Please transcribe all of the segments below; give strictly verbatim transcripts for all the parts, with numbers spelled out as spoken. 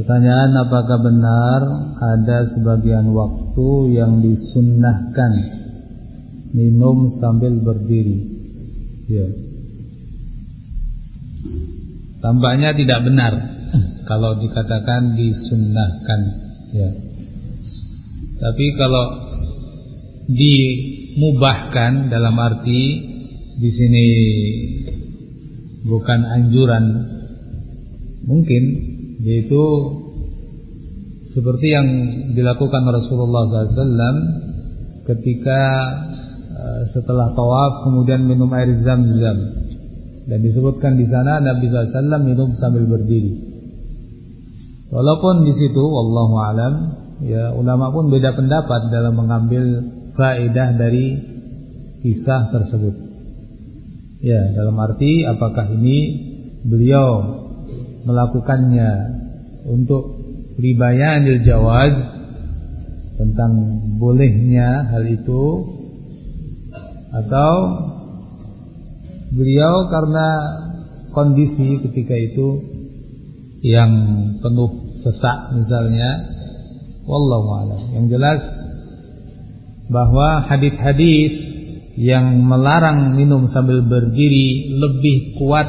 Pertanyaan, apakah benar ada sebagian waktu yang disunnahkan minum sambil berdiri? Ya. Tampaknya tidak benar kalau dikatakan disunnahkan, ya. Tapi kalau dimubahkan, dalam arti di sini bukan anjuran, mungkin, yaitu seperti yang dilakukan Rasulullah shallallahu alaihi wasallam ketika uh, setelah tawaf kemudian minum air zam-zam, dan disebutkan di sana Nabi shallallahu alaihi wasallam minum sambil berdiri. Walaupun di situ, wallahu alam, ya, ulama pun beda pendapat dalam mengambil faedah dari kisah tersebut. Ya, dalam arti apakah ini beliau melakukannya untuk ribayanil jawaz, tentang bolehnya hal itu, atau beliau karena kondisi ketika itu yang penuh sesak misalnya, wallahu a'lam. Yang jelas bahwa hadis-hadis yang melarang minum sambil berdiri lebih kuat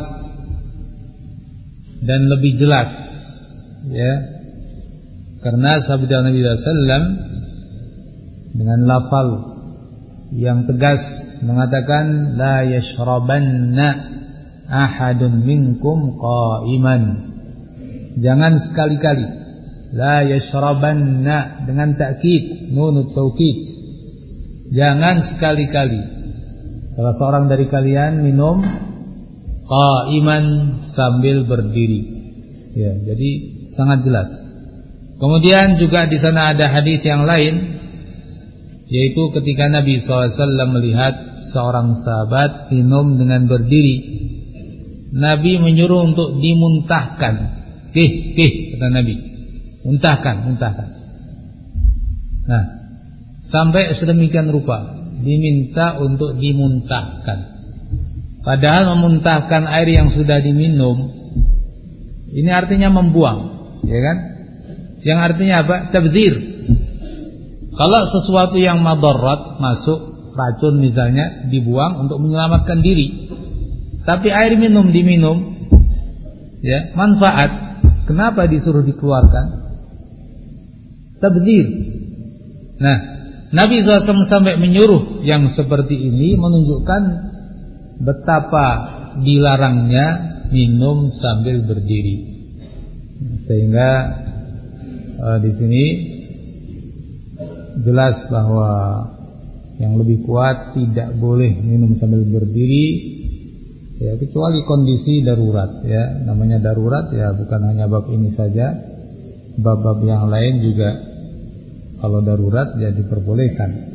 dan lebih jelas, ya, karena sabda Nabi sallallahu alaihi wasallam dengan lafal yang tegas mengatakan la yashrabanna ahadun minkum qa'iman. Jangan sekali-kali, la yashrabanna dengan takkid, nunut taukid, jangan sekali-kali salah seorang dari kalian minum qa'iman sambil berdiri. Ya, jadi sangat jelas. Kemudian juga di sana ada hadis yang lain, yaitu ketika Nabi shallallahu alaihi wasallam melihat seorang sahabat minum dengan berdiri, Nabi menyuruh untuk dimuntahkan. Kih, kih, kata Nabi, muntahkan, muntahkan. Nah, sampai sedemikian rupa diminta untuk dimuntahkan. Padahal memuntahkan air yang sudah diminum ini artinya membuang, ya kan? Yang artinya apa? Tabdzir. Kalau sesuatu yang madarat masuk, racun misalnya, dibuang untuk menyelamatkan diri. Tapi air minum diminum, ya, manfaat. Kenapa disuruh dikeluarkan? Tabdzir. Nah, Nabi shallallahu alaihi wasallam sampai menyuruh yang seperti ini, menunjukkan betapa dilarangnya minum sambil berdiri. Sehingga uh, di sini jelas bahwa yang lebih kuat tidak boleh minum sambil berdiri, ya, kecuali kondisi darurat, ya. Namanya darurat, ya, bukan hanya bab ini saja, bab-bab yang lain juga kalau darurat ya diperbolehkan.